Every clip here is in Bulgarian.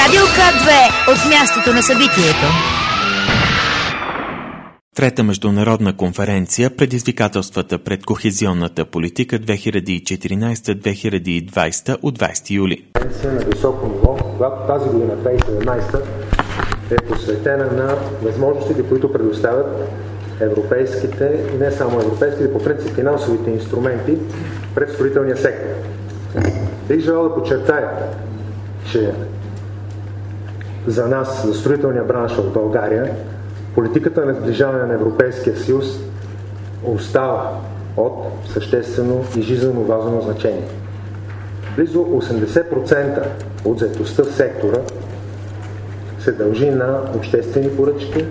Радио К2 от мястото на събитието. Трета международна конференция «Предизвикателствата пред кохезионната политика 2014-2020» от 20 юли. На високо ниво, когато тази година, 2017, е посветена на възможностите, които предоставят европейските, не само европейските, по принцип финансовите инструменти пред строителния сектор. Бих желал да подчертая, че за нас, за строителния бранш в България, политиката на сближаване на Европейския съюз остава от съществено и жизнено важно значение. Близо 80% от заетостта в сектора се дължи на обществени поръчки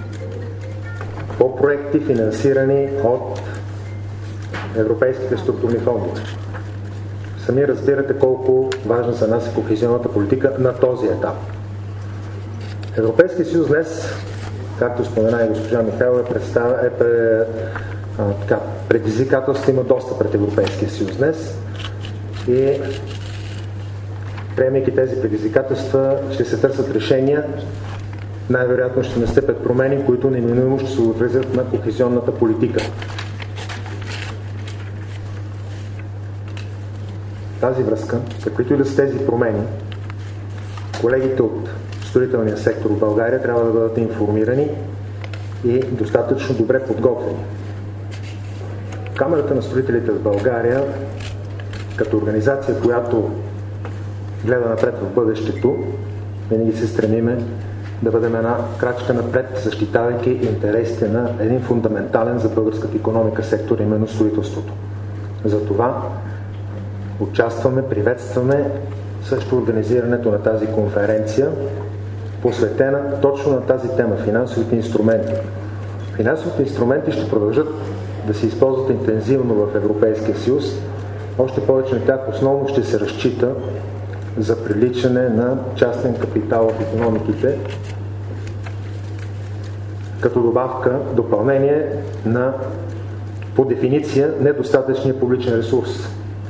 по проекти, финансирани от европейските структурни фондове. Сами разбирате колко важна за нас е кохезионната политика на този етап. Европейския съюз днес, както спомена и госпожа Михайлова, предизвикателство има доста пред Европейския съюз днес и приемайки тези предизвикателства ще се търсят решения, най-вероятно ще настъпят промени, които неминуемо ще се отразят на кохезионната политика. Тази връзка, каквито и да са тези промени, колегите от строителния сектор в България трябва да бъдат информирани и достатъчно добре подготвени. Камерата на строителите в България, като организация, която гледа напред в бъдещето, винаги се стремиме да бъдем една крачка напред, защитавайки интересите на един фундаментален за българската икономика сектор, именно строителството. Затова участваме, приветстваме също организирането на тази конференция, посветена точно на тази тема – финансовите инструменти. Финансовите инструменти ще продължат да се използват интензивно в Европейския съюз, още повече на тях основно ще се разчита за привличане на частен капитал в икономиките, като добавка, допълнение на, по дефиниция, недостатъчния публичен ресурс.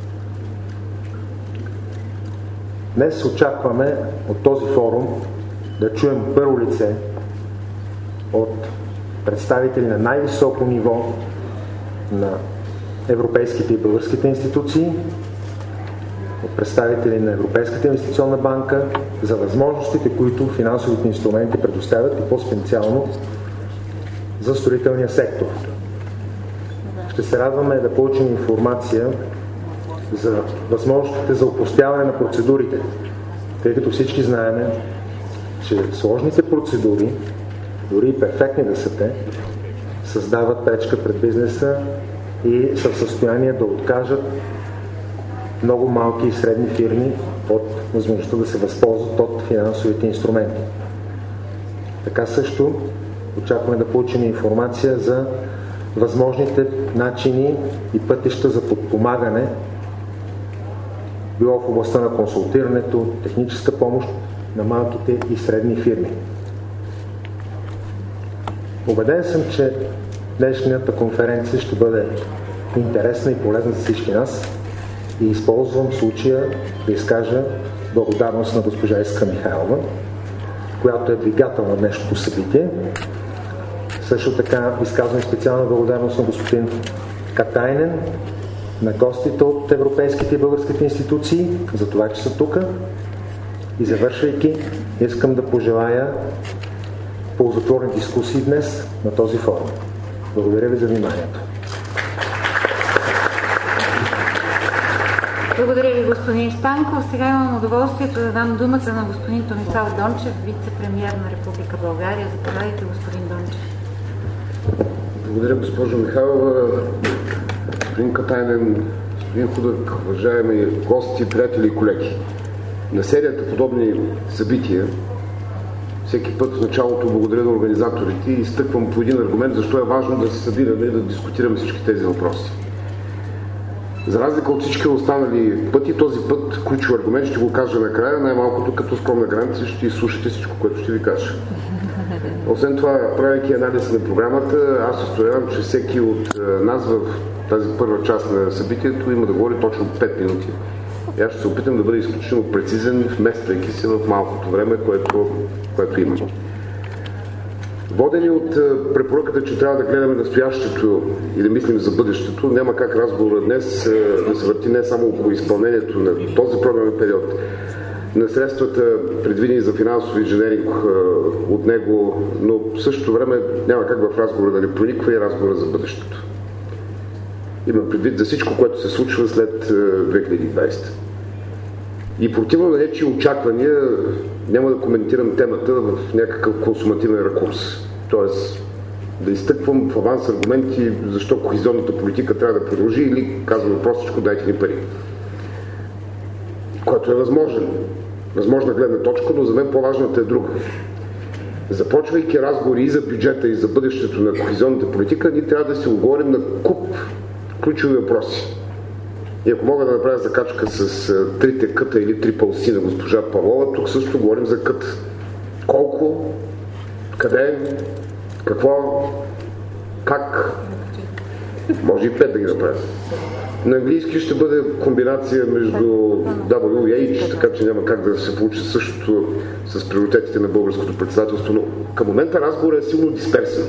Днес очакваме от този форум да чуем първо лице от представители на най-високо ниво на европейските и българските институции, от представители на Европейската инвестиционна банка за възможностите, които финансовите инструменти предоставят и по-специално за строителния сектор. Ще се радваме да получим информация за възможностите за опростяване на процедурите, тъй като всички знаем, че сложните процедури, дори и перфектни да са те, създават пречка пред бизнеса и са в състояние да откажат много малки и средни фирми от възможността да се възползват от финансовите инструменти. Така също очакваме да получим информация за възможните начини и пътища за подпомагане, било в областта на консултирането, техническа помощ на малките и средни фирми. Убеден съм, че днешната конференция ще бъде интересна и полезна за всички нас и използвам случая да изкажа благодарност на госпожа Искра Михайлова, която е двигател на днешното събитие. Също така изказвам специална благодарност на господин Катайнен, на гостите от европейските и българските институции за това, че са тук. И завършвайки, искам да пожелая ползотворни дискусии днес на този форум. Благодаря ви за вниманието. Благодаря ви, господин Станков. Сега имам удоволствието да дам думата на господин Томислав Дончев, вице-премиер на Република България. Заповядайте, господин Дончев. Благодаря, госпожо Михайлова, господин Катайнен, господин Худък, уважаеми гости, приятели и колеги. На серията подобни събития всеки път в началото благодаря на организаторите и изтъквам по един аргумент защо е важно да се събираме и да дискутираме всички тези въпроси. За разлика от всички останали пъти, този път ключов аргумент ще го кажа накрая, най-малкото като скромна гаранция ще изслушате всичко, което ще ви кажа. Освен това, правейки анализ на програмата, аз устоявам, че всеки от нас в тази първа част на събитието има да говори точно 5 минути. И аз ще се опитам да бъда изключително прецизен, вмествайки се в малкото време, което имам. Водени от препоръката, че трябва да гледаме настоящето и да мислим за бъдещето, няма как разговора днес да се върти не само около изпълнението на този програмен период, на средствата, предвидени за финансови инженеринг от него, но в същото време няма как в разговора да не прониква и разговора за бъдещето. Имам предвид за всичко, което се случва след 2020. И противно на нечии очаквания няма да коментирам темата в някакъв консумативен ракурс. Тоест да изтъквам в аванс аргументи защо кохезионната политика трябва да продължи или казвам простичко дайте ни пари. Което е възможна гледна точка, но за мен по-важната е друга. Започвайки разговори и за бюджета, и за бъдещето на кохезионната политика, ние трябва да се оговорим на куп ключови въпроси. И ако мога да направя закачка с трите къта или трипъл си на госпожа Павлова, тук също говорим за кът. Колко, къде, какво, как, може и 5 да ги направя. На английски ще бъде комбинация между W и H, така че няма как да се получи същото с приоритетите на българското председателство, но към момента разговорът е силно дисперсен.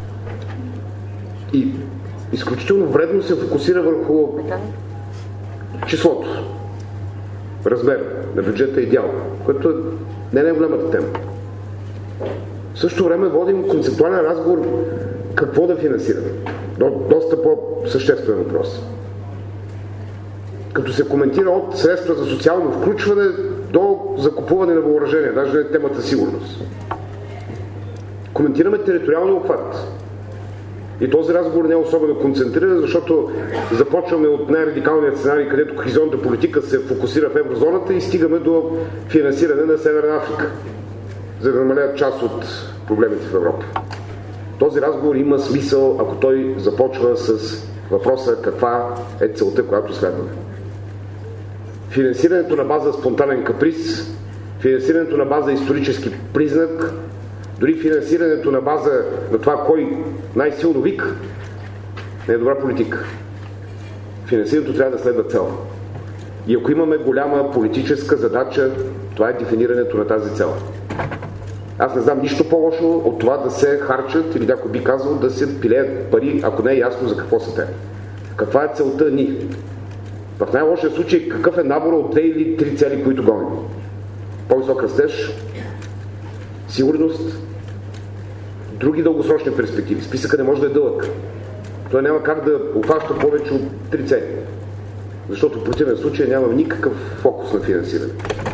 И изключително вредно се фокусира върху числото, размер на бюджета и дял, което не е голямата тема. В същото време водим концептуален разговор какво да финансираме. Доста по-съществен въпрос. Като се коментира от средства за социално включване до закупуване на въоръжение, даже не е темата сигурност. Коментираме териториалния обхват. И този разговор не е особено концентриран, защото започваме от най-радикалния сценарий, където кохезионната политика се фокусира в еврозоната и стигаме до финансиране на Северна Африка, за да намалят част от проблемите в Европа. Този разговор има смисъл, ако той започва с въпроса каква е целта, която следваме. Финансирането на база спонтанен каприз, финансирането на база исторически признак, дори финансирането на база на това кой най-силно вика, не е добра политика. Финансирането трябва да следва цел. И ако имаме голяма политическа задача, това е дефинирането на тази цел. Аз не знам нищо по-лошо от това да се харчат, или някой би казал да се пилеят пари, ако не е ясно за какво са те. Каква е целта ни? В най-лошия случай какъв е набора от 2 или 3 цели, които гоним? По-висок растеж, сигурност, други дългосрочни перспективи. Списъка не може да е дълъг. Той няма как да обхваща повече от 3 цели. Защото в противен случай няма никакъв фокус на финансиране.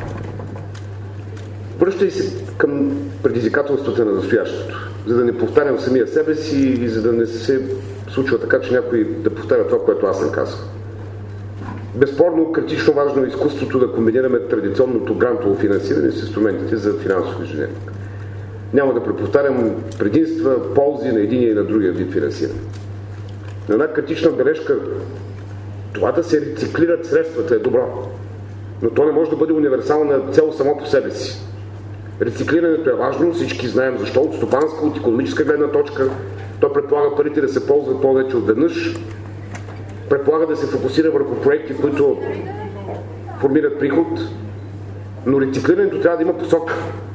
Връщай се към предизвикателствата на настоящето, за да не повтарям самия себе си и за да не се случва така, че някой да повтаря това, което аз съм казал. Безспорно, критично важно е изкуството да комбинираме традиционното грантово финансиране с инструментите за финансов инженеринг. Няма да преповтарям предимства, ползи на единия и на другия вид финансиране. На една критична бележка, това да се рециклират средствата е добро, но то не може да бъде универсална цел само по себе си. Рециклирането е важно, всички знаем защо, от стопанска, от икономическа гледна точка. То предполага парите да се ползват повече от веднъж, предполага да се фокусира върху проекти, които формират приход, но рециклирането трябва да има посока.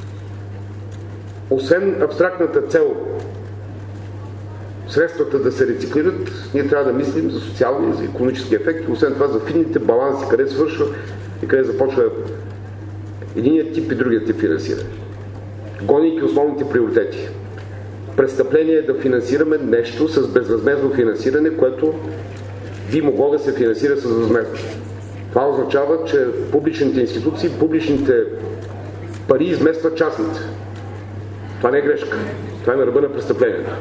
Освен абстрактната цел средствата да се рециклират, ние трябва да мислим за социалния, за икономически ефекти, освен това за финните баланси, къде свършва и къде започва единият тип и другият тип финансиране. Гонейки основните приоритети. Престъпление е да финансираме нещо с безвъзмездно финансиране, което би могло да се финансира с възмездно. Това означава, че публичните институции, публичните пари изместват частните. Това не е грешка. Това е на ръба на престъплението.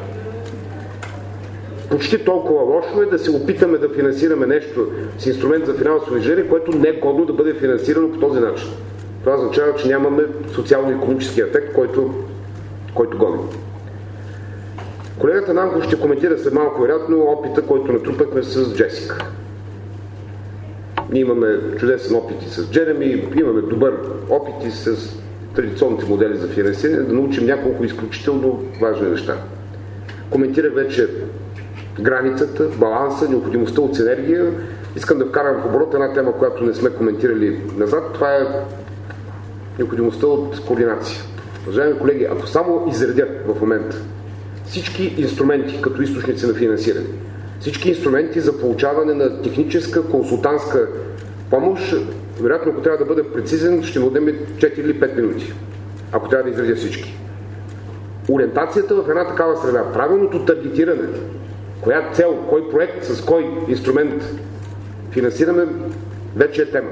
Почти толкова лошо е да се опитаме да финансираме нещо с инструмент за финансово инженеринг, което не е годно да бъде финансирано по този начин. Това означава, че нямаме социално-икономически ефект, който гоним. Колегата Нанков ще коментира след малко вероятно опита, който натрупахме с Джесика. Ние имаме чудесен опит и с Джереми, имаме добър опит и с традиционните модели за финансиране, да научим няколко изключително важни неща. Коментирах вече границата, баланса, необходимостта от синергия Искам да вкарам в оборот една тема, която не сме коментирали назад. Това е необходимостта от координация. Уважаеми колеги, ако само изредя в момента всички инструменти като източници на финансиране, всички инструменти за получаване на техническа, консултантска помощ, вероятно, ако трябва да бъда прецизен, ще му отнеме 4 или 5 минути, ако трябва да изредя всички. Ориентацията в една такава среда, правилното таргетиране, коя цел, кой проект, с кой инструмент финансираме, вече е тема.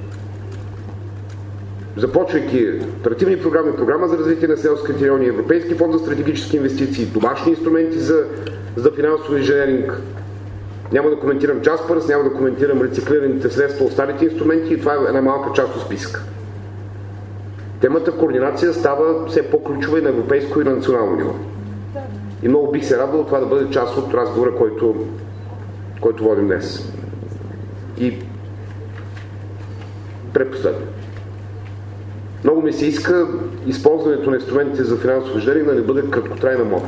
Започвайки оперативни програми, програма за развитие на селските райони, Европейски фонд за стратегически инвестиции, домашни инструменти за финансово инженеринг. Няма да коментирам Jaspers, няма да коментирам рециклираните средства, останалите инструменти, и това е една малка част от списка. Темата координация става все по-ключова и на европейско и на национално ниво. И много бих се радвал това да бъде част от разговора, който водим днес. И предпоследно. Много ми се иска използването на инструментите за финансово инженеринг да не бъде краткотрайна мода.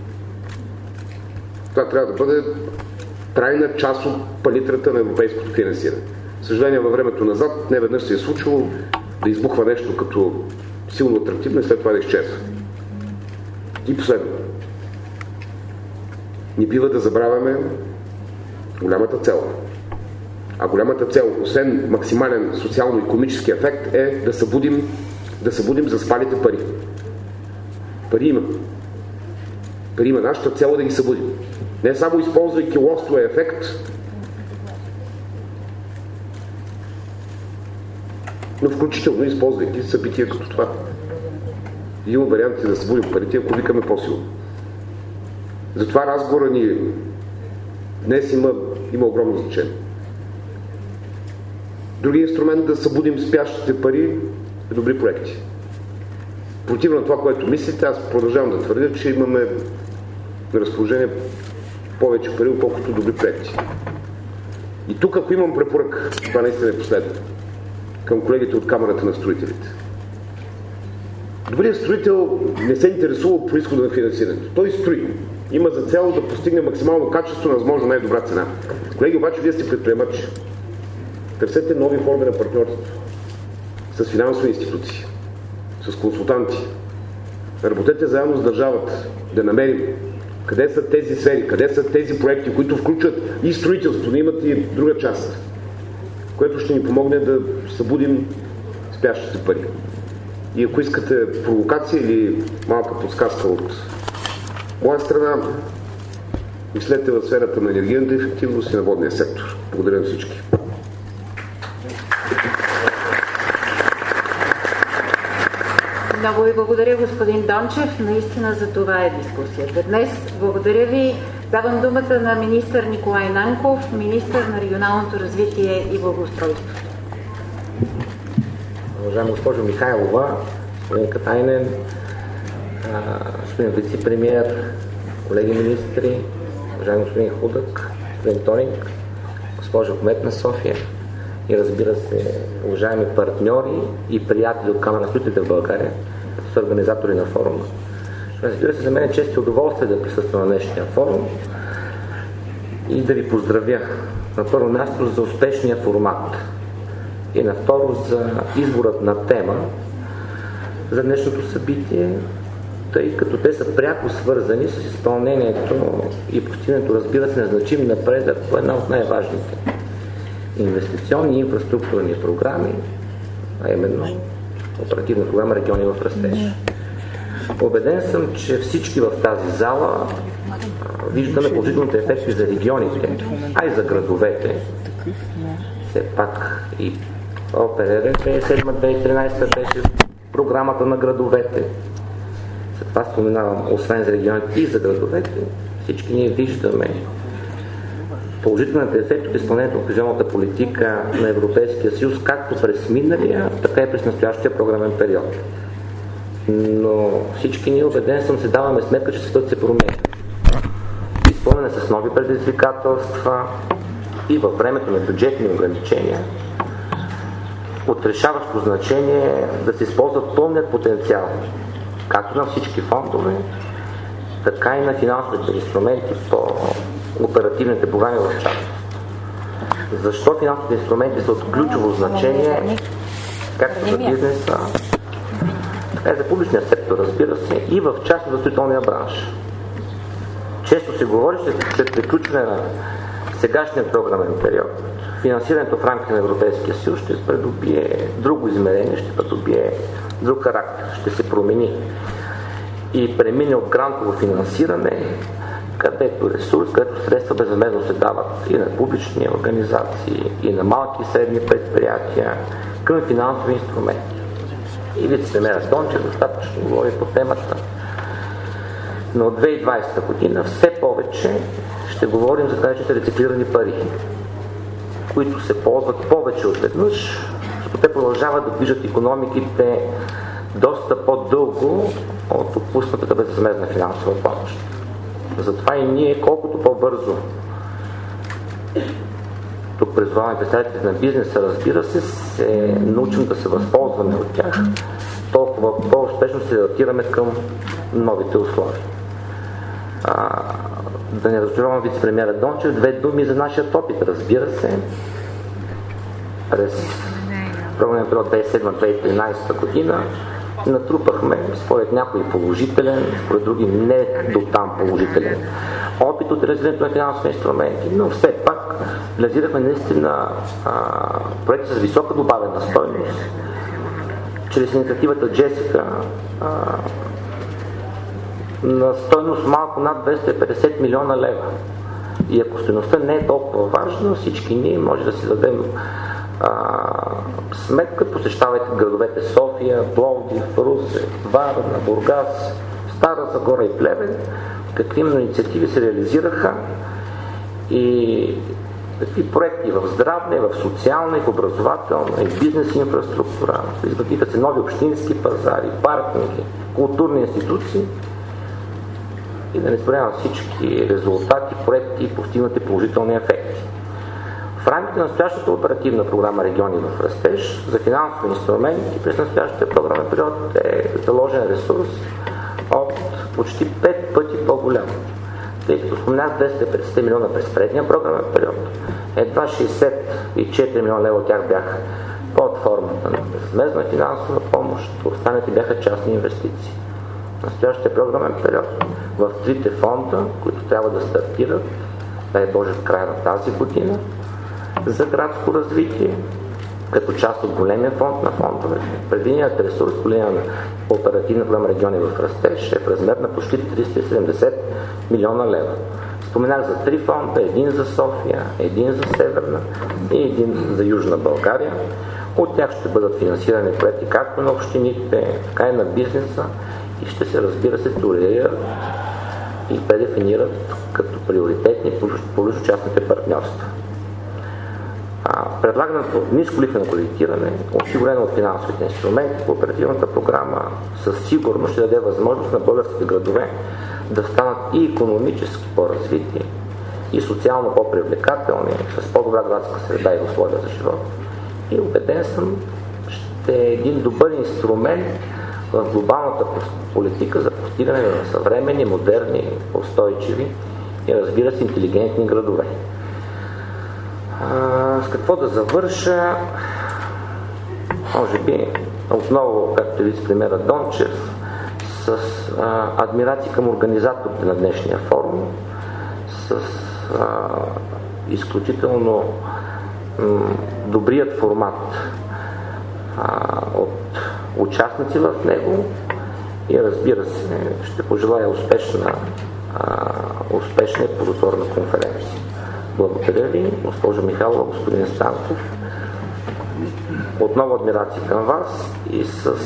Това трябва да бъде трайна част от палитрата на европейското финансиране. Съжаление, във времето назад не веднъж се е случило да избухва нещо като силно атрактивно и след това да изчезва. И последно. Не бива да забравяме голямата цел. А голямата цел, освен максимален социално-икономически ефект, е да събудим заспалите пари. Пари има. Пари има. Нашата цел е да ги събудим. Не само използвайки лостовия ефект, но включително използвайки събития като това. Има варианти да събудим парите, ако викаме по-силно. Затова разговора ни днес има огромно значение. Други инструмент да събудим спящите пари е добри проекти. Противно на това, което мислите, аз продължавам да твърдя, че имаме на разположение повече пари, отколкото добри проекти. И тук, ако имам препоръка, това наистина е последно, към колегите от Камарата на строителите. Добрият строител не се интересува от произхода на финансирането. Той строи. Има за цел да постигне максимално качество на възможно най-добра цена. Колеги, обаче, вие сте предприемачи. Търсете нови форми на партньорство с финансови институции, с консултанти. Работете заедно с държавата, да намерим къде са тези сфери, къде са тези проекти, които включват и строителство, но имат и друга част, което ще ни помогне да събудим спящите пари. И ако искате провокация или малка подсказка от моя страна, мислете в сферата на енергийната ефективност и на водния сектор. Благодаря на всички. Много ви благодаря, господин Дончев. Наистина за това е дискусията днес. Благодаря ви. Давам думата на министър Николай Нанков, министър на регионалното развитие и благоустройството. Уважаема госпожо Михайлова, господин Катайнен, господин вице-премиер, колеги министри, уважаеми господин Худък, господин Тонинг, госпожа кмет на София и, разбира се, уважаеми партньори и приятели от Камара на строителите в България, като са организатори на форума. Разбира се, за мен е чест и удоволствие да присъствам на днешния форум и да ви поздравя на първо място за успешния формат и на второ за изборът на тема за днешното събитие, тъй като те са пряко свързани с изпълнението и постигането, разбира се, незначим напредък по една от най-важните инвестиционни и инфраструктурни програми, а именно оперативна програма Региони в растеж. Убеден съм, че всички в тази зала виждаме положителните ефекти за регионите, а и за градовете. Все пак и ОПРР 2007-2013 беше програмата на градовете. След това споменавам, освен за регионите и за градовете, всички ние виждаме положителните ефекти от изпълнението на кохезионната политика на Европейския съюз, както през миналия, така и през настоящия програмен период. Но всички ние, убеден съм, се даваме сметка, че светът се променя. Изпълнен с нови предизвикателства и във времето на бюджетни ограничения, от решаващо значение да се използват пълният потенциал, както на всички фондове, така и на финансовите инструменти по оперативните програми в частност. защо финансовите инструменти са от ключово значение както за бизнеса, така и за публичния сектор, разбира се, и в част от строителния бранш. Често се говори, че приключване на сегашния програмен период, финансирането в рамките на Европейския съюз ще придобие друго измерение, ще придобие друг характер, ще се промени и премине от грантово финансиране, където ресурс, където средства безвъзмездно се дават и на публични организации, и на малки и средни предприятия, към финансови инструменти. И вице-премиерът Дончев достатъчно говори по темата. Но от 2020 година все повече ще говорим за наречените рециклирани пари, които се ползват повече от веднъж, защото те продължават да движат икономиките доста по-дълго от отпуснатата безвъзмездна финансова помощ. Затова и ние, колкото по-бързо тук призоваваме представителите на бизнеса, разбира се научим да се възползваме от тях, толкова по-успешно се адаптираме към новите условия. Да не разговарям вице-премиера Дончев, две думи за нашия опит, разбира се. През програмен период 2007-2013 година натрупахме, според някои положителен, според други не до там положителен опит от реализирането на финансови инструменти, но все пак реализирахме наистина проекти с висока добавена стойност. Чрез инициативата Джесика на стойност малко над 250 милиона лева. И ако стойността не е толкова важна, всички ние може да си дадем сметка, посещавайте градовете София, Пловдив, Русе, Варна, Бургас, Стара Загора и Плевен, какви инициативи се реализираха и какви проекти в здравна, в социална, в образователна и бизнес инфраструктура. Изградиха се нови общински пазари, паркинги, културни институции и да не споменавам всички резултати, проекти и постигнати положителни ефекти. В рамките на настоящата оперативна програма Региони в растеж за финансови инструменти през настоящия програмен период е заложен ресурс от почти 5 пъти по-голям. Тъй като споменах 250 милиона през предния програмен период, едва 64 милиона лева от тях бяха под формата на безвъзмездна финансова помощ, останалите бяха частни инвестиции. Настоящия програмен период в трите фонда, които трябва да стартират, дай Боже в края на тази година, за градско развитие, като част от големия фонд на фондовете. Предвиденият ресурс по линия на оперативна програма Региони в растеж е в размер на почти 370 милиона лева. Споменах за три фонда, един за София, един за Северна и един за Южна България. От тях ще бъдат финансирани проекти както на общините, така и на бизнеса и ще се, разбира се, толерират и предефинират като приоритетни публично-частните партньорства. Предлаганото ниско лихвено кредитиране, осигурено от финансовите инструменти по оперативната програма, със сигурност ще даде възможност на българските градове да станат и икономически по-развити, и социално по-привлекателни, с по-добра градска среда и условия за живот. И убеден съм, ще е един добър инструмент в глобалната политика за постигане на съвременни, модерни, устойчиви и, разбира се, интелигентни градове. С какво да завърша? Може би отново, както вице-премиерът Дончев, с адмирации към организаторите на днешния форум, с изключително добрият формат от участници в него и, разбира се, ще пожелая успешна и плодотворна конференция. Благодаря ви, госпожо Михайлова, господин Станков. Отново адмирации към вас и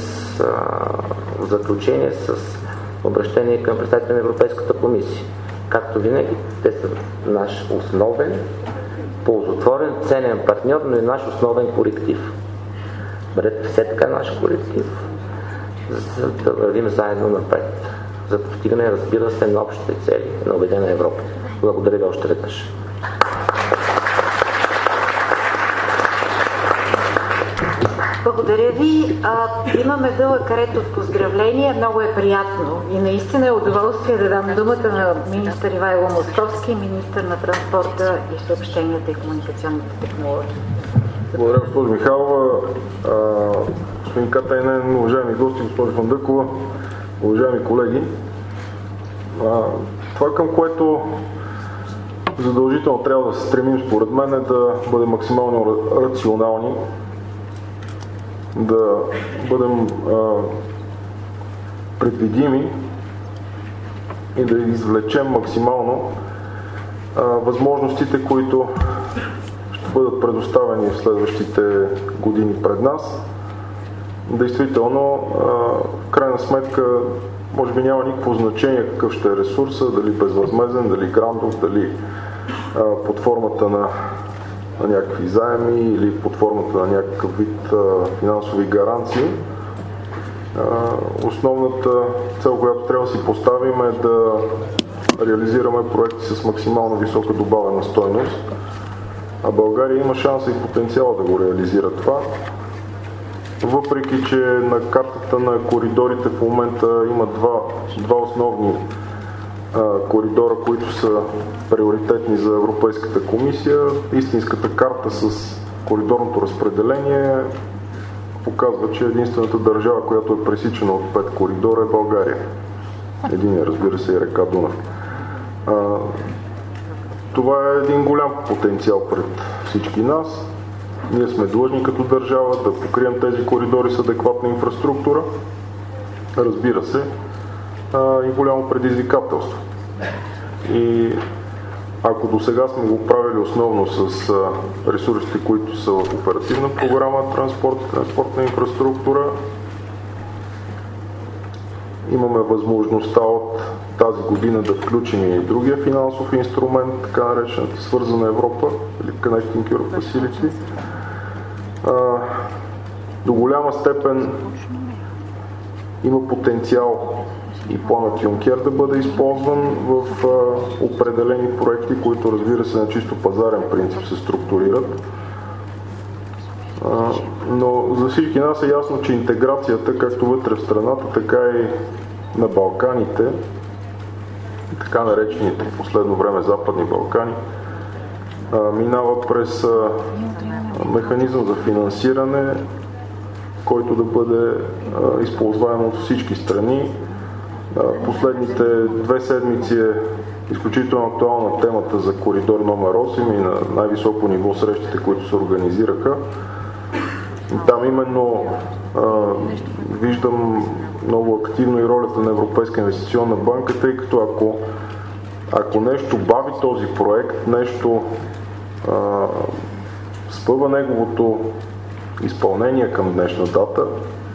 в заключение с обращение към представители на Европейската комисия. Както винаги, те са наш основен, ползотворен, ценен партньор, но и наш основен коректив. Бъдете все така наш коректив, за да вървим заедно напред, за постигане, разбира се, на общите цели на Обединена Европа. Благодаря ви още веднъж. благодаря ви. Имаме дълъг ред от поздравления. Много е приятно и наистина е удоволствие да дам думата на министър Ивайло Московски, министър на транспорта и съобщенията и комуникационните технологии. Благодаря, госпожо Михайлова. Господин Катайнен, уважаеми гости, госпожо Фандъкова, уважаеми колеги. Това, към което задължително трябва да се стремим, според мен, е да бъдем максимално рационални, да бъдем предвидими и да извлечем максимално възможностите, които ще бъдат предоставени в следващите години пред нас. Действително, в крайна сметка, може би няма никакво значение какъв ще е ресурса, дали безвъзмезден, дали грантов, дали под формата на някакви заеми или под формата на някакъв вид финансови гаранции. Основната цел, която трябва да си поставим, е да реализираме проекти с максимално висока добавена стойност. А България има шанса и потенциала да го реализира това. Въпреки че на картата на коридорите в момента има два основни коридора, които са приоритетни за Европейската комисия, истинската карта с коридорното разпределение показва, че единствената държава, която е пресичана от 5 коридора, е България. Единият, разбира се, е река Дунав. Това е един голям потенциал пред всички нас. Ние сме длъжни като държава да покрием тези коридори с адекватна инфраструктура. Разбира се, и голямо предизвикателство. И ако до сега сме го правили основно с ресурсите, които са в оперативна програма транспортна инфраструктура, имаме възможността от тази година да включим и другия финансов инструмент, така наречената свързана Европа или Connecting Europe Facility. До голяма степен има потенциал и планът Юнкер да бъде използван в определени проекти, които, разбира се, на чисто пазарен принцип се структурират. Но за всички нас е ясно, че интеграцията, както вътре в страната, така и на Балканите, така наречените в последно време Западни Балкани, минава през механизъм за финансиране, който да бъде използваем от всички страни. Последните 2 седмици е изключително актуална темата за коридор номер 8 и на най-високо ниво срещите, които се организираха. Там именно виждам много активно и ролята на Европейска инвестиционна банка, тъй като ако нещо бави този проект, нещо спъва неговото изпълнение към днешна дата,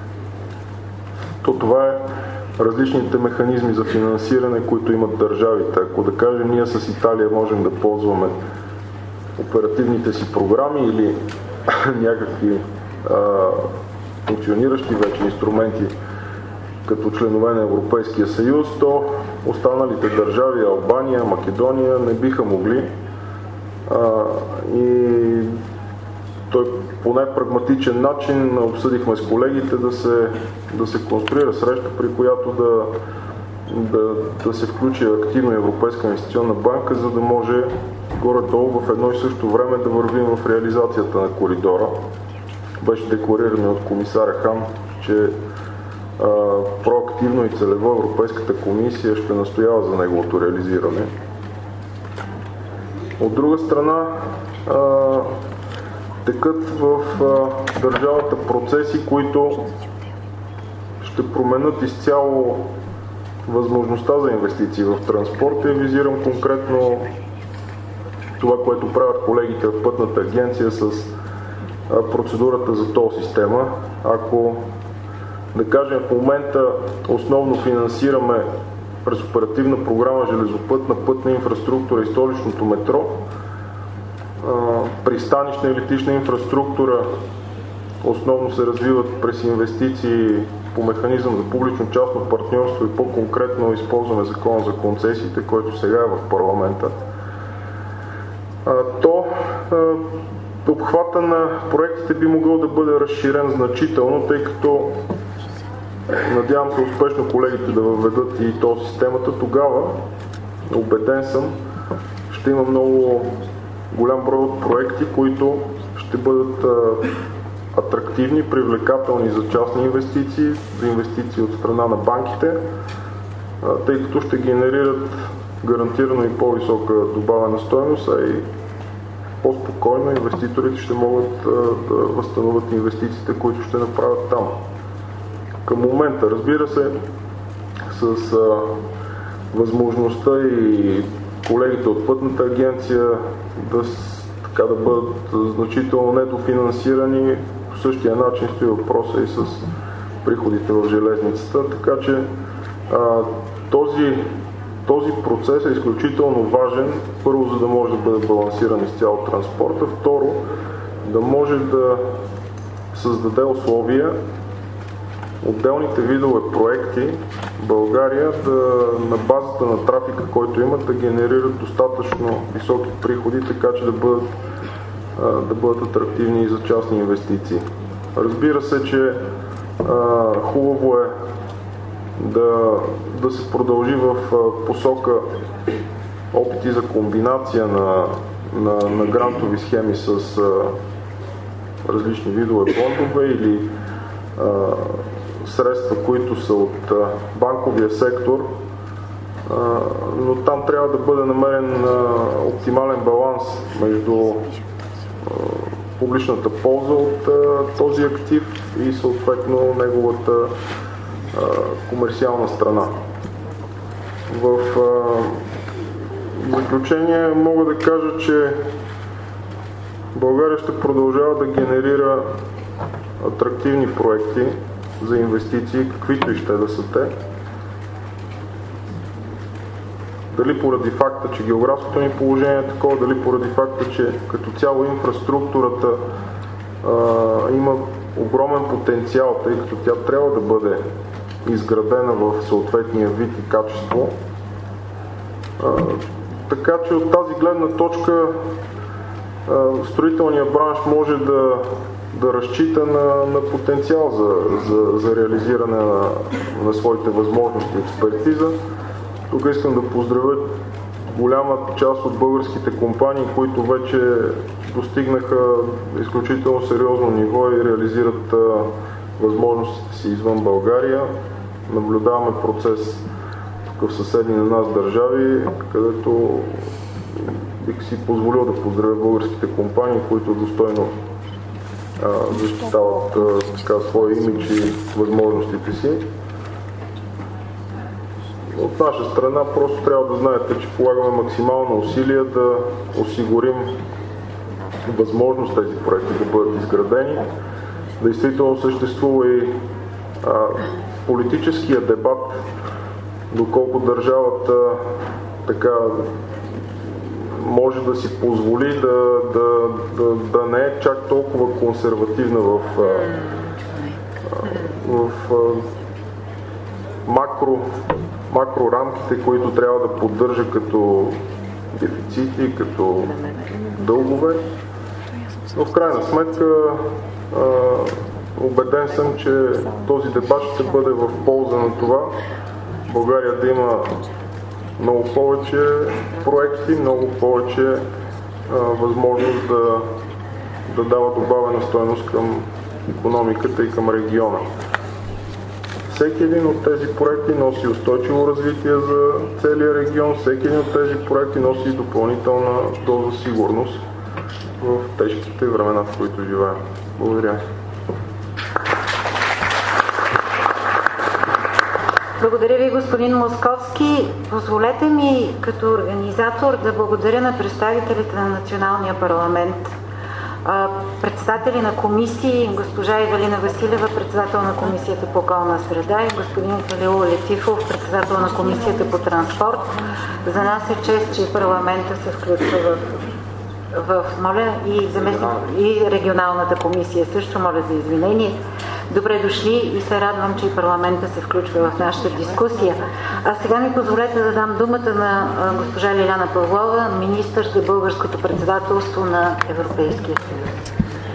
то това е различните механизми за финансиране, които имат държавите. Ако да кажем, ние с Италия можем да ползваме оперативните си програми или някакви функциониращи вече инструменти като членове на Европейския съюз, то останалите държави, Албания, Македония, не биха могли. И той по най-прагматичен начин обсъдихме с колегите да се конструира среща, при която да се включи активно Европейска инвестиционна банка, за да може горе-долу в едно и също време да вървим в реализацията на коридора. Беше декларирано от комисаря Хан, че проактивно и целево Европейската комисия ще настоява за неговото реализиране. От друга страна, текат в държавата процеси, които ще променят изцяло възможността за инвестиции в транспорта и визирам конкретно това, което правят колегите в Пътната агенция с процедурата за тол система. Ако, да кажем, в момента основно финансираме през оперативна програма железопътна, пътна инфраструктура и столичното метро, пристанищна и летищна инфраструктура основно се развиват през инвестиции по механизъм за публично-частно партньорство и по-конкретно използваме закон за концесиите, който сега е в парламента, то Обхвата на проектите би могъл да бъде разширен значително, тъй като надявам се успешно колегите да въведат и тол системата. Тогава, убеден съм, ще има много голям брой от проекти, които ще бъдат атрактивни, привлекателни за частни инвестиции, за инвестиции от страна на банките, тъй като ще генерират гарантирано и по-висока добавена стойност, а и по-спокойно инвеститорите ще могат да възстановят инвестициите, които ще направят там. Към момента, разбира се, с възможността и колегите от Пътната агенция да бъдат значително недофинансирани, по същия начин стои въпроса и с приходите в железницата, така че този процес е изключително важен, първо, за да може да бъде балансиран изцяло транспорта, второ, да може да създаде условия отделните видове проекти в България на базата на трафика, който имат, да генерират достатъчно високи приходи, така че да бъдат атрактивни и за частни инвестиции. Разбира се, че хубаво е да се продължи в посока опити за комбинация на грантови схеми с различни видове бондове или средства, които са от банковия сектор, но там трябва да бъде намерен оптимален баланс между публичната полза от този актив и съответно неговата комерциална страна. В заключение мога да кажа, че България ще продължава да генерира атрактивни проекти за инвестиции, каквито и ще да са те. Дали поради факта, че географското ни положение е такова, дали поради факта, че като цяло инфраструктурата има огромен потенциал, тъй като тя трябва да бъде изградена в съответния вид и качество. Така че от тази гледна точка строителният бранш може да разчита на потенциал за реализиране на своите възможности и експертиза. Тук искам да поздравя голяма част от българските компании, които вече достигнаха изключително сериозно ниво и реализират възможностите си извън България. Наблюдаваме процес тук в съседни на нас държави, където бих си позволил да поздравя българските компании, които достойно защитават своя имидж и възможностите си. От наша страна просто трябва да знаете, че полагаме максимално усилия да осигурим възможност тези проекти да бъдат изградени. Действително съществува и политическия дебат, доколко държавата така може да си позволи да не е чак толкова консервативна в макрорамките, които трябва да поддържа като дефицити, като дългове. Но в крайна сметка убеден съм, че този дебат ще бъде в полза на това България да има много повече проекти, много повече възможност да дава добавена стойност към икономиката и към региона. Всеки един от тези проекти носи устойчиво развитие за целия регион, всеки един от тези проекти носи допълнителна доза сигурност в тежките времена, в които живеем. Благодаря. Благодаря ви, господин Московски. Позволете ми като организатор да благодаря на представителите на Националния парламент, председатели на комисии, госпожа Ивелина Василева, председател на Комисията по околна среда, и господин Халил Летифов, председател на Комисията по транспорт. За нас е чест, че парламента се включва в моля, и регионалната комисия също, моля за извинение. Добре дошли и се радвам, че и парламента се включва в нашата дискусия. А сега ми позволете да дам думата на госпожа Лиляна Павлова, министър за българското председателство на Европейския съюз.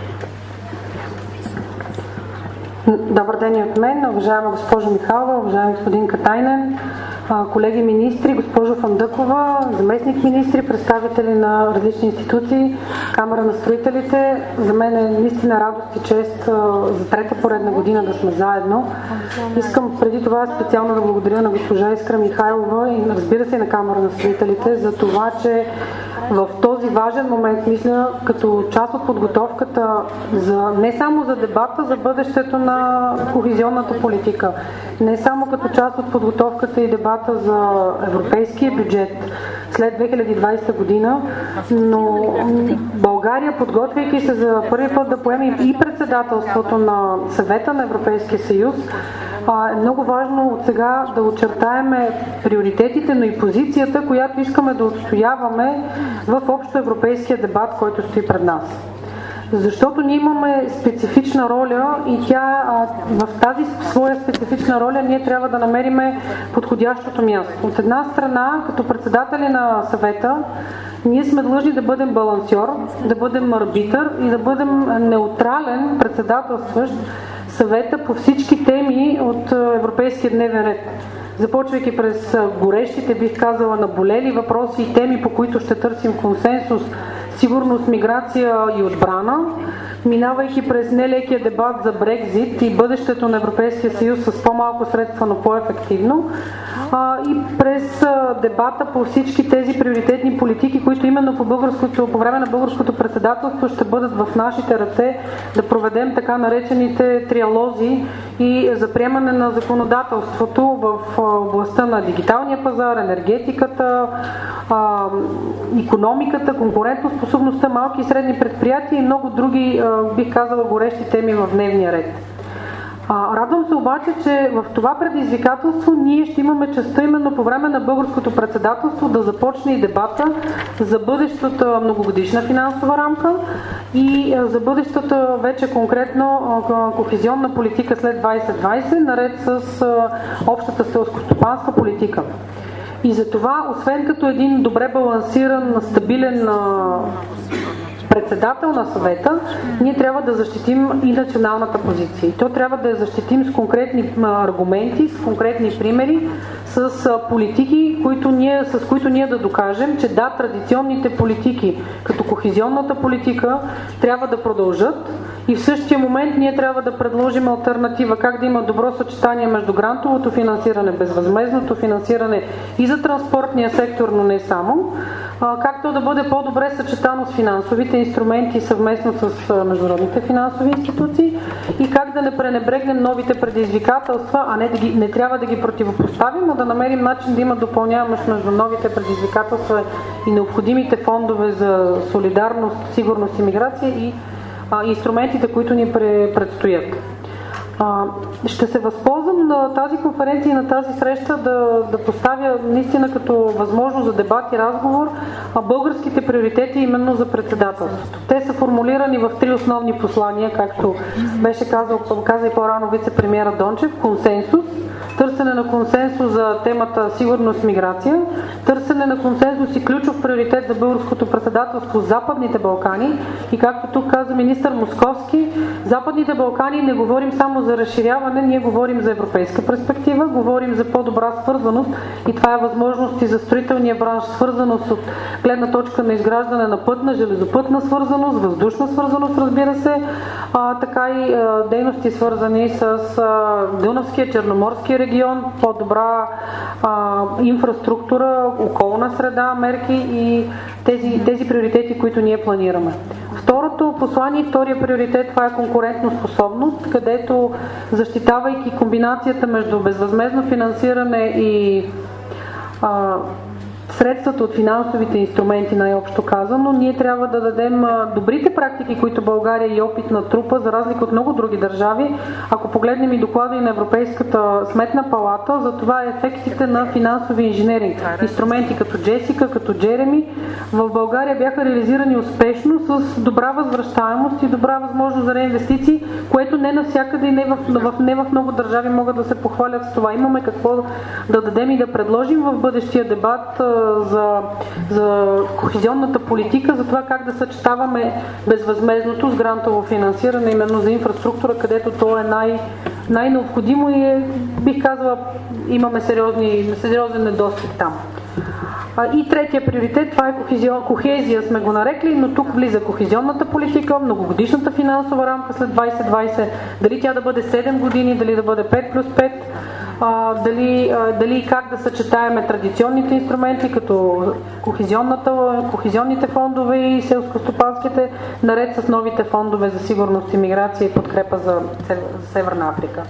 Добър ден и от мен, уважаема госпожо Михайлова, уважаеми господин Катайнен, колеги министри, госпожо Фандъкова, заместник министри, представители на различни институции, Камара на строителите. За мен е наистина радост и чест за трета поредна година да сме заедно. Искам преди това специално да благодаря на госпожа Искра Михайлова и разбира се на Камара на строителите за това, че в този важен момент, мисля, като част от подготовката не само за дебата за бъдещето на кохезионната политика, не само като част от подготовката и дебата за европейския бюджет след 2020 година, но България, подготвяйки се за първи път да поеме и председателството на Съвета на Европейския съюз, е много важно от сега да очертаеме приоритетите, но и позицията, която искаме да отстояваме в общо европейския дебат, който стои пред нас. Защото ние имаме специфична роля и в тази своя специфична роля ние трябва да намерим подходящото място. От една страна, като председатели на съвета, ние сме длъжни да бъдем балансьор, да бъдем арбитър и да бъдем неутрален председателстващ съвета по всички теми от европейския дневен ред. Започвайки през горещите, бих казала, наболели въпроси и теми, по които ще търсим консенсус, сигурност, миграция и отбрана, минавайки през нелекия дебат за Брекзит и бъдещето на Европейския съюз с по-малко средства, но по-ефективно, и през дебата по всички тези приоритетни политики, които именно по време на българското председателство ще бъдат в нашите ръце да проведем така наречените триалози и за приемане на законодателството в областта на дигиталния пазар, енергетиката, икономиката, конкурентоспособността, малки и средни предприятия и много други, бих казала, горещи теми в дневния ред. Радвам се обаче, че в това предизвикателство ние ще имаме честта именно по време на българското председателство да започне и дебата за бъдещата многогодишна финансова рамка и за бъдещата вече конкретно кохезионна политика след 2020, наред с общата селскостопанска политика. И за това, освен като един добре балансиран, стабилен председател на съвета, ние трябва да защитим и националната позиция. И то трябва да я защитим с конкретни аргументи, с конкретни примери, с политики, с които ние да докажем, че да, традиционните политики, като кохезионната политика, трябва да продължат и в същия момент ние трябва да предложим алтернатива, как да има добро съчетание между грантовото финансиране, безвъзмездното финансиране и за транспортния сектор, но не само, как то да бъде по-добре съчетано с финансовите инструменти съвместно с международните финансови институции и как да не пренебрегнем новите предизвикателства, а не трябва да ги противопоставим, но да намерим начин да има допълняемост между новите предизвикателства и необходимите фондове за солидарност, сигурност и миграция и инструментите, които ни предстоят. Ще се възползвам на тази конференция и на тази среща да поставя наистина като възможност за дебат и разговор българските приоритети именно за председателството. Те са формулирани в три основни послания, както беше каза и по-рано вице-премиера Дончев: консенсус, търсене на консенсус за темата сигурност, миграция, търсене на консенсус и ключов приоритет за българското председателство Западните Балкани и както тук каза министър Московски, Западните Балкани не говорим само за разширяване, ние говорим за европейска перспектива, говорим за по-добра свързаност и това е възможност и за строителния бранш, свързаност от гледна точка на изграждане на пътна, железопътна свързаност, въздушна свързаност, разбира се, така и дейности свързани с Дунавския, Черноморския регион, по-добра инфраструктура, околна среда, мерки и тези приоритети, които ние планираме. Второто послание и втория приоритет, това е конкурентоспособност, където защитавайки комбинацията между безвъзмездно финансиране и средствата от финансовите инструменти, най-общо казано, ние трябва да дадем добрите практики, които България и опит на трупа, за разлика от много други държави. Ако погледнем и доклада и на Европейската сметна палата, за това ефектите на финансови инженеринг. Инструменти като Джесика, като Джереми в България бяха реализирани успешно с добра възвръщаемост и добра възможност за реинвестиции, което не навсякъде и не в много държави могат да се похвалят с това. Имаме какво да дадем и да предложим в бъдещия дебат за кохезионната политика, за това как да съчетаваме безвъзмездното с грантово финансиране, именно за инфраструктура, където то е най-необходимо и бих казала, имаме сериозен недостиг там. И третия приоритет, това е кохезия, сме го нарекли, но тук влиза кохезионната политика, многогодишната финансова рамка след 2020, дали тя да бъде 7 години, дали да бъде 5+5, дали как да съчетаеме традиционните инструменти, като кохезионните фондове и селскостопанските, наред с новите фондове за сигурност и миграция и подкрепа за Северна Африка.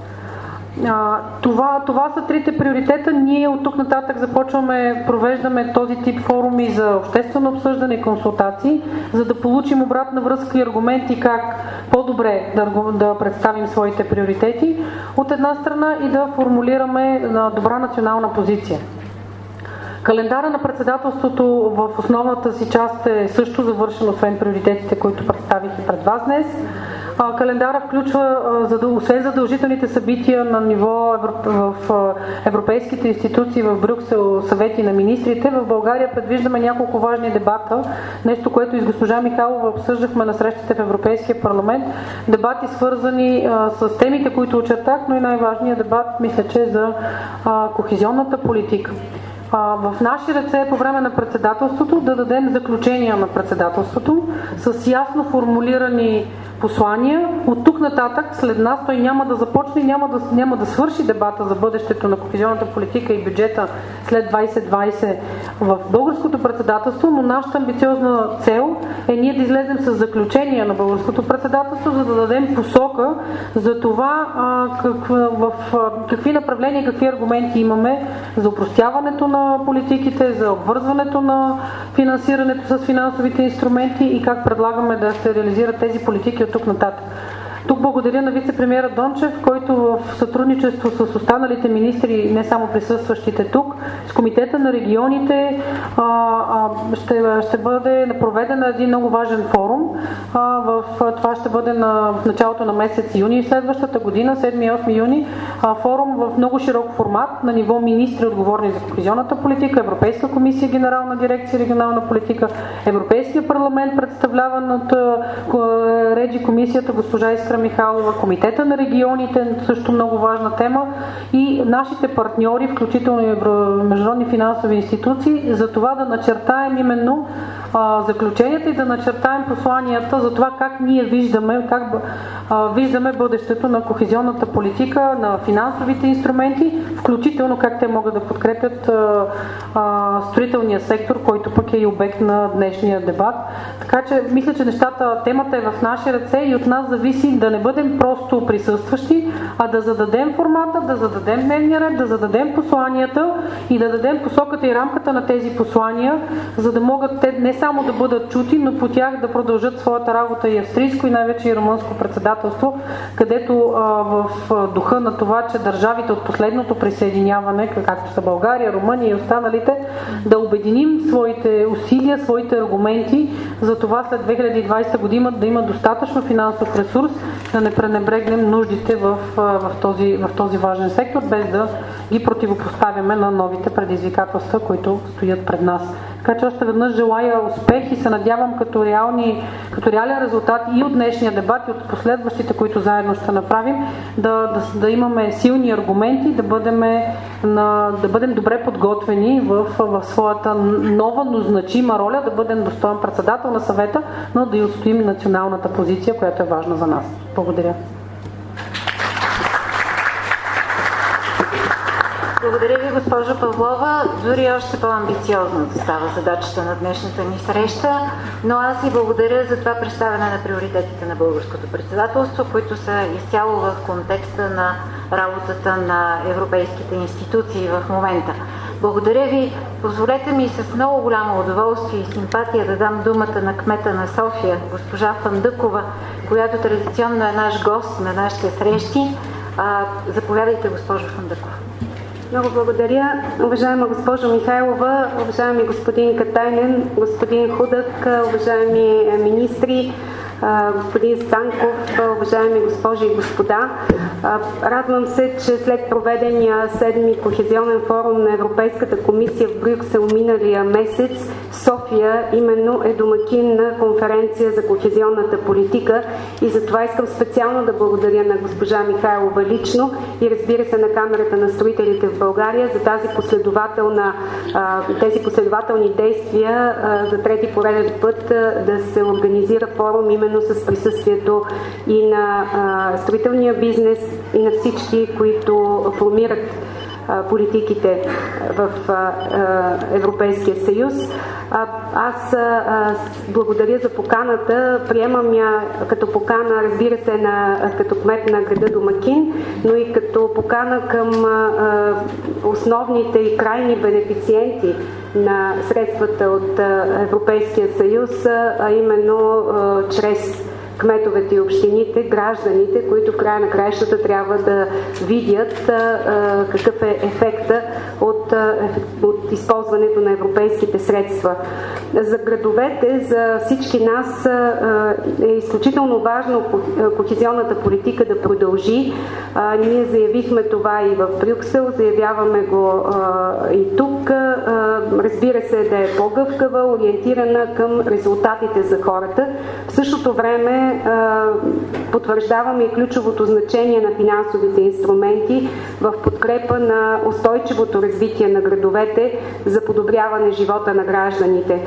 Това са трите приоритета. Ние от тук нататък провеждаме този тип форуми за обществено обсъждане и консултации, за да получим обратна връзка и аргументи как по-добре да представим своите приоритети от една страна и да формулираме добра национална позиция. Календара на председателството в основната си част е също завършен, освен приоритетите, които представих и пред вас днес. Календара включва, освен задължителните събития на ниво в европейските институции в Брюксел, съвети на министрите, в България предвиждаме няколко важни дебата, нещо, което и с госпожа Михайлова обсъждахме на срещите в Европейския парламент, дебати свързани с темите, които очертах, но и най-важният дебат, мисля, че е за кохезионната политика. В наши ръце по време на председателството да дадем заключения на председателството с ясно формулирани послания. От тук нататък, след нас, той няма да започне, няма да свърши дебата за бъдещето на кохезионната политика и бюджета след 2020 в българското председателство, но нашата амбициозна цел е ние да излезем с заключения на българското председателство, за да дадем посока за това какви направления, какви аргументи имаме за опростяването на политиките, за обвързването на финансирането с финансовите инструменти и как предлагаме да се реализират тези политики от тук нататък. Тук благодаря на вице-премиера Дончев, който в сътрудничество с останалите министри, не само присъстващите тук, с Комитета на регионите ще бъде проведен един много важен форум. Това ще бъде в началото на месец юни следващата година, 7 и 8 юни. Форум в много широк формат на ниво министри, отговорни за кохезионната политика, Европейска комисия, Генерална дирекция регионална политика, Европейския парламент, представляван от Реджи комисията госпожа Искра Михайлова, Комитета на регионите, също много важна тема, и нашите партньори, включително и международни финансови институции, за това да начертаем именно заключенията и да начертаем посланията за това как ние виждаме бъдещето на кохезионната политика, на финансовите инструменти, включително как те могат да подкрепят строителния сектор, който пък е и обект на днешния дебат. Така че мисля, че темата е в наши ръце и от нас зависи да не бъдем просто присъстващи, а да зададем формата, да зададем дневния ред, да зададем посланията и да дадем посоката и рамката на тези послания, за да могат те не само да бъдат чути, но по тях да продължат своята работа и австрийско, и най-вече и румънско председателство, където в духа на това, че държавите от последното присъединяване, както са България, Румъния и останалите, да обединим своите усилия, своите аргументи за това след 2020 година да има достатъчно финансов ресурс, да не пренебрегнем нуждите в този важен сектор, без да ги противопоставяме на новите предизвикателства, които стоят пред нас. Така че още веднъж желая успех и се надявам като реален резултат и от днешния дебат, и от последващите, които заедно ще направим, да имаме силни аргументи, да бъдем добре подготвени в своята нова, но значима роля, да бъдем достоен председател на съвета, но да и отстоим националната позиция, която е важна за нас. Благодаря. Благодаря ви, госпожо Павлова. Дори още по-амбициозно да става задачата на днешната ни среща, но аз ви благодаря за това представяне на приоритетите на българското председателство, които са изцяло в контекста на работата на европейските институции в момента. Благодаря ви. Позволете ми с много голямо удоволствие и симпатия да дам думата на кмета на София, госпожа Фандъкова, която традиционно е наш гост на нашите срещи. Заповядайте, госпожо Фандъкова. Много благодаря. Уважаема госпожо Михайлова, уважаеми господин Катайнен, господин Худък, уважаеми министри, господин Станков, уважаеми госпожи и господа. Радвам се, че след проведения 7-ми кохезионен форум на Европейската комисия в Брюксел миналия месец, София именно е домакин на конференция за кохезионната политика и затова искам специално да благодаря на госпожа Михайлова лично и разбира се на Камерата на строителите в България за тези последователни действия за трети пореден път да се организира форум именно с присъствието и на строителния бизнес и на всички, които формират политиките в Европейския съюз. Аз благодаря за поканата. Приемам я като покана, разбира се, като кмет на града домакин, но и като покана към основните и крайни бенефициенти на средствата от Европейския съюз, а именно чрез кметовете и общините, гражданите, които в края на краищата трябва да видят какъв е ефекта от използването на европейските средства. За градовете, за всички нас е изключително важно кохезионната политика да продължи. Ние заявихме това и в Брюксел, заявяваме го и тук. Разбира се, да е по-гъвкава, ориентирана към резултатите за хората. В същото време потвърждаваме и ключовото значение на финансовите инструменти в подкрепа на устойчивото развитие на градовете за подобряване живота на гражданите.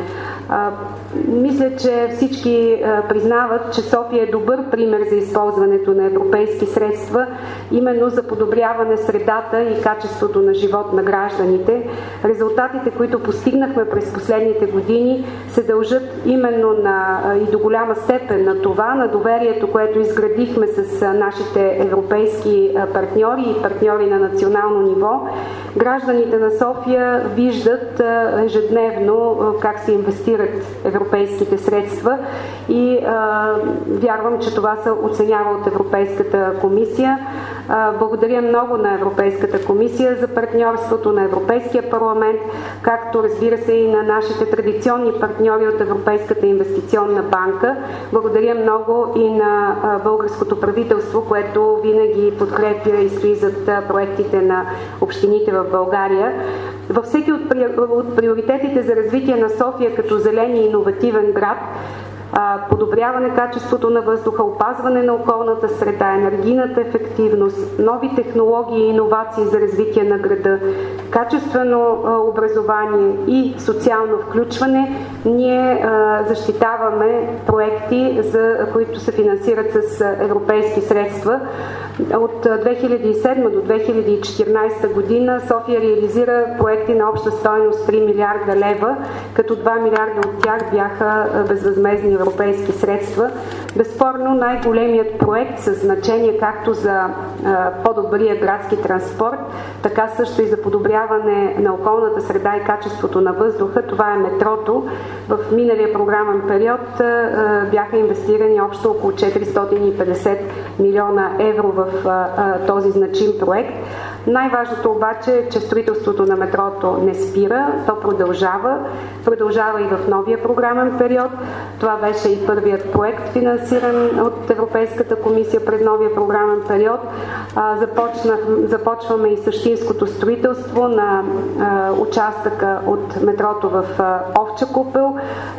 Мисля, че всички признават, че София е добър пример за използването на европейски средства, именно за подобряване средата и качеството на живот на гражданите. Резултатите, които постигнахме през последните години, се дължат именно и до голяма степен на това, на доверието, което изградихме с нашите европейски партньори и партньори на национално ниво. Гражданите на София виждат ежедневно как се инвестират европейските средства и вярвам, че това се оценява от Европейската комисия. Благодаря много на Европейската комисия за партньорството, на Европейския парламент, както разбира се и на нашите традиционни партньори от Европейската инвестиционна банка. Благодаря много и на българското правителство, което винаги подкрепя и стои зад проектите на общините в България. Във всеки от приоритетите за развитие на София като зелен и иновативен град, подобряване качеството на въздуха, опазване на околната среда, енергийната ефективност, нови технологии и иновации за развитие на града, качествено образование и социално включване, ние защитаваме проекти, които се финансират с европейски средства. От 2007 до 2014 година София реализира проекти на обща стойност 3 милиарда лева, като 2 милиарда от тях бяха безвъзмездни европейски средства. Безспорно най-големият проект със значение както за по-добрия градски транспорт, така също и за подобряване на околната среда и качеството на въздуха, това е метрото. В миналия програмен период бяха инвестирани общо около 450 милиона евро в този значим проект. Най-важното обаче е, че строителството на метрото не спира, то продължава и в новия програмен период. Това беше и първият проект, финансиран от Европейската комисия пред новия програмен период. Започваме и същинското строителство на участъка от метрото в Овча купел.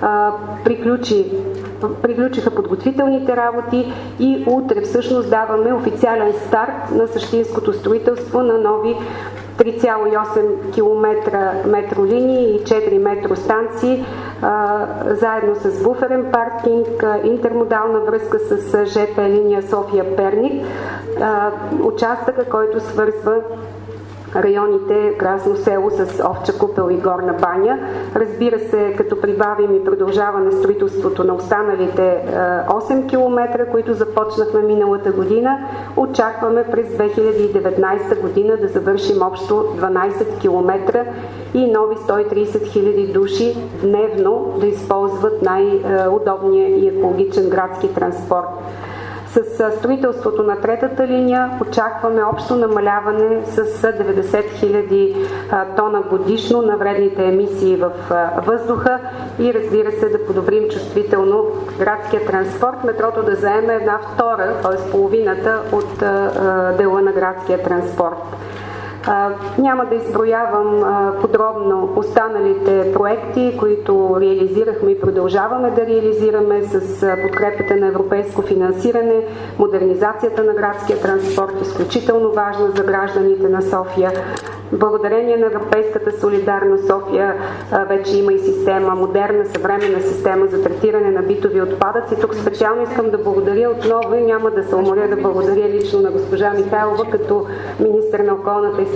Приключиха подготвителните работи и утре всъщност даваме официален старт на същинското строителство на нови 3,8 км метролинии и 4 метростанции, заедно с буферен паркинг, интермодална връзка с ЖП линия София-Перник, участъка, който свързва районите Красно село с Овча купел и Горна баня. Разбира се, като прибавим и продължаване строителството на останалите 8 км, които започнахме миналата година, очакваме през 2019 година да завършим общо 12 км и нови 130 хиляди души дневно да използват най-удобния и екологичен градски транспорт. С строителството на третата линия очакваме общо намаляване с 90 хиляди тона годишно на вредните емисии в въздуха и, разбира се, да подобрим чувствително градския транспорт. Метрото да заеме една втора, т.е. половината от дела на градския транспорт. Няма да изброявам подробно останалите проекти, които реализирахме и продължаваме да реализираме с подкрепата на европейско финансиране. Модернизацията на градския транспорт е изключително важна за гражданите на София. Благодарение на европейската солидарност София вече има и система, модерна, съвременна система за третиране на битови отпадъци. Тук специално искам да благодаря отново и няма да се уморя да благодаря лично на госпожа Михайлова като министър на околната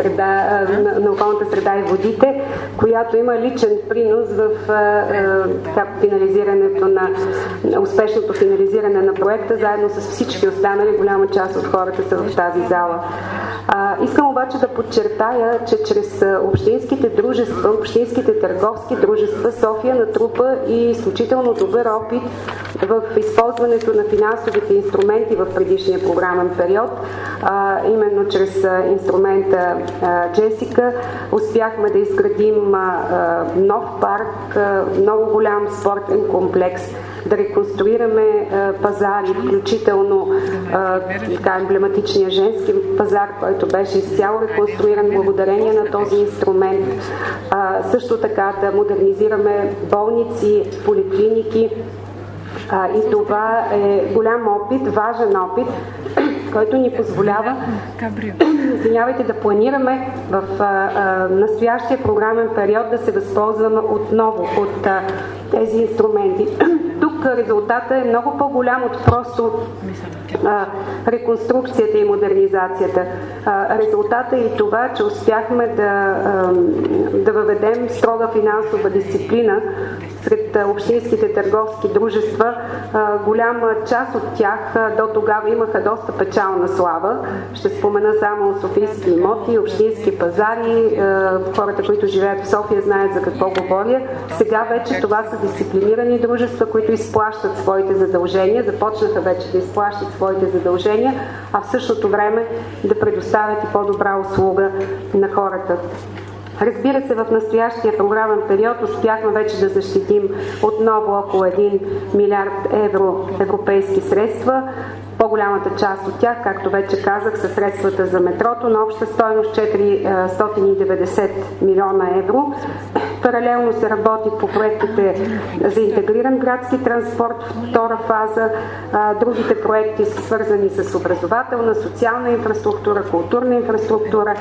среда и водите, която има личен принос в финализирането на успешното финализиране на проекта, заедно с всички останали, голяма част от хората са в тази зала. Искам обаче да подчертая, че чрез общинските дружества, общинските търговски дружества София натрупа и изключително добър опит в използването на финансовите инструменти в предишния програмен период. Именно чрез инструмента Джесика успяхме да изградим нов парк, много голям спортен комплекс, да реконструираме пазари, включително емблематичния женски пазар, който беше изцяло реконструиран благодарение на този инструмент. Също така да модернизираме болници, поликлиники. И това е голям опит, важен опит, който ни позволява да планираме в настоящия програмен период да се възползваме отново от тези инструменти. Тук резултатът е много по-голям от просто реконструкцията и модернизацията. Резултатът е и това, че успяхме да въведем строга финансова дисциплина сред общинските търговски дружества. Голяма част от тях до тогава имаха доста печална слава. Ще спомена само софийски имоти, общински пазари. Хората, които живеят в София, знаят за какво говоря. Сега вече това са дисциплинирани дружества, които изплащат своите задължения, започнаха вече да изплащат своите задължения, а в същото време да предоставят и по-добра услуга на хората. Разбира се, в настоящия програмен период успяхме вече да защитим отново около 1 милиард евро европейски средства. По-голямата част от тях, както вече казах, са средствата за метрото на обща стойност 490 милиона евро. Паралелно се работи по проектите за интегриран градски транспорт, втора фаза. Другите проекти са свързани с образователна, социална инфраструктура, културна инфраструктура.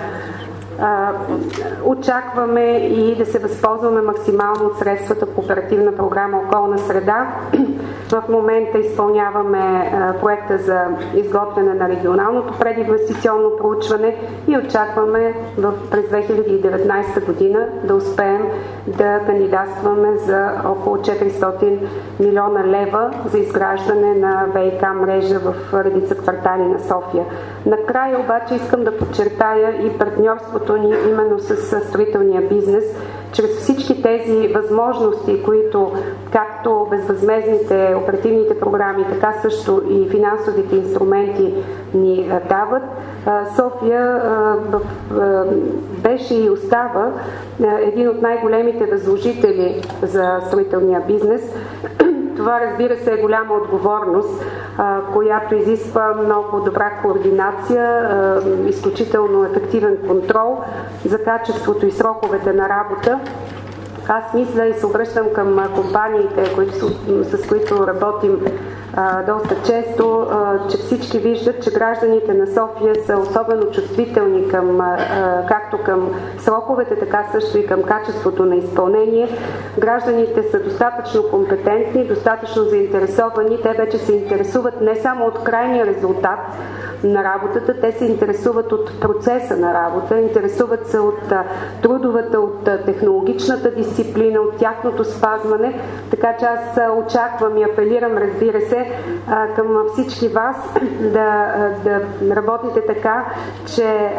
Очакваме и да се възползваме максимално от средствата по оперативна програма Околна среда. В момента изпълняваме проекта за изготвяне на регионалното прединвестиционно проучване и очакваме през 2019 година да успеем да кандидатстваме за около 400 милиона лева за изграждане на ВиК мрежа в редица квартали на София. Накрая обаче искам да подчертая и партньорството ни именно с строителния бизнес, чрез всички тези възможности, които както безвъзмездните оперативните програми, така също и финансовите инструменти ни дават. София беше и остава един от най-големите възложители за строителния бизнес. Това, разбира се, е голяма отговорност, която изисква много добра координация, изключително ефективен контрол за качеството и сроковете на работа. Аз мисля и се обръщам към компаниите, с които работим доста често, че всички виждат, че гражданите на София са особено чувствителни както към сроковете, така също и към качеството на изпълнение. Гражданите са достатъчно компетентни, достатъчно заинтересовани. Те вече се интересуват не само от крайния резултат на работата, те се интересуват от процеса на работа, интересуват се от трудовата, от технологичната дисциплина, от тяхното спазване. Така че аз очаквам и апелирам, разбира се, към всички вас да работите така, че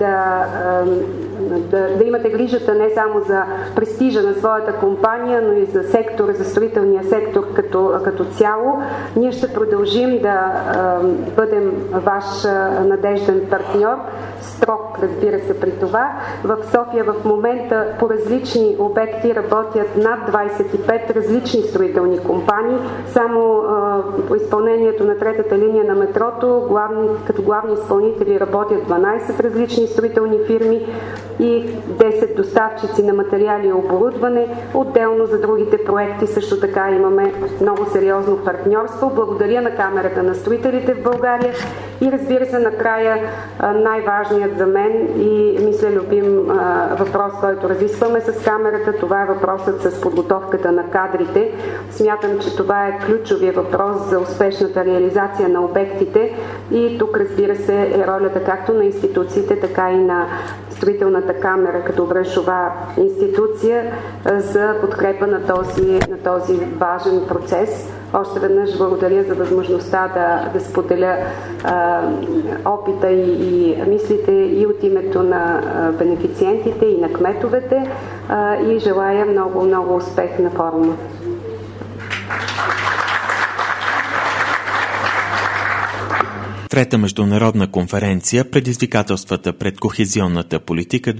да имате грижата не само за престижа на своята компания, но и за сектора, за строителния сектор като цяло. Ние ще продължим да бъдем ваш надежден партньор, строг, разбира се, при това. В София в момента по различни обекти работят над 25 различни строителни компании. Само по изпълнението на третата линия на метрото като главни изпълнители работят 12 различни строителни фирми и 10 доставчици на материали и оборудване. Отделно за другите проекти също така имаме много сериозно партньорство. Благодаря на Камерата на строителите в България и разбира се накрая най-важният за мен и мисля любим въпрос, който разискваме с Камерата, това е въпросът с подготовката на кадрите. Смятам, че това е ключовия въпрос за успешната реализация на обектите и тук разбира се е ролята както на институциите, така и на Строителната камера като браншова институция за подкрепа на този важен процес. Още веднъж благодаря за възможността да споделя опита и мислите и от името на бенефициентите и на кметовете и желая много успех на форума. Трета международна конференция „Предизвикателствата пред кохезионната политика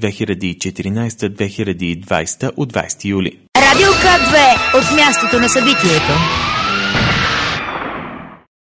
2014-2020“ от 20 юли. Радио К2 от мястото на събитието.